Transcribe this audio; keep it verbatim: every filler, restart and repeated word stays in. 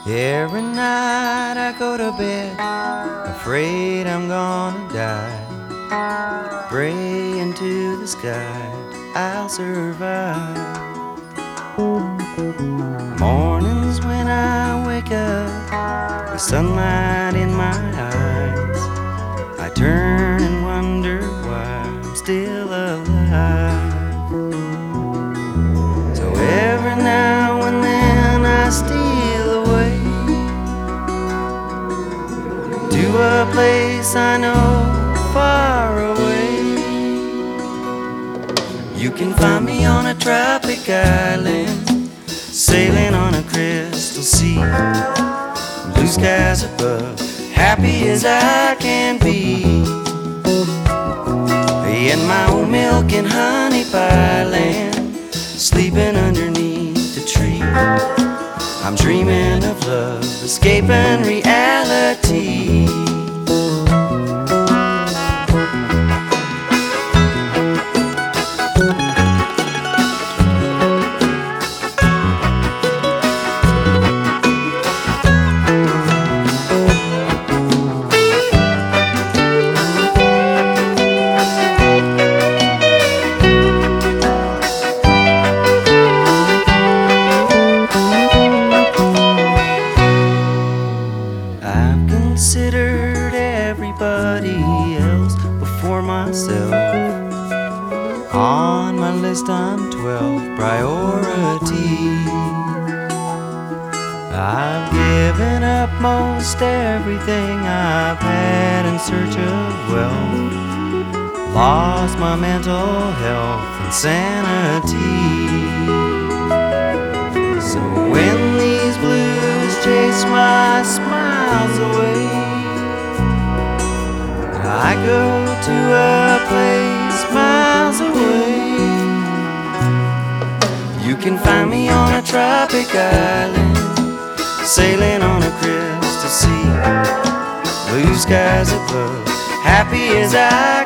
Every night I go to bed, afraid I'm gonna die. Praying to the sky, I'll survive. Mornings when I wake up, with sunlight in my eyes, I turn and wonder why I'm still alive. So every now and then I steal away to a place I know far away. You can find me on a tropic island, sailing on a crystal sea, blue skies above, happy as I can be. In my old milk and honey pie land, sleeping underneath the tree, I'm dreaming of love, escaping reality. I've considered everybody else before myself. On my list I'm twelve priority. I've given up most everything I've had in search of wealth, lost my mental health and sanity. So when these blues chase my smiles away, I go to a place miles away. You can find me on a tropic island, sailing on a crystal sea, blue skies above, happy as I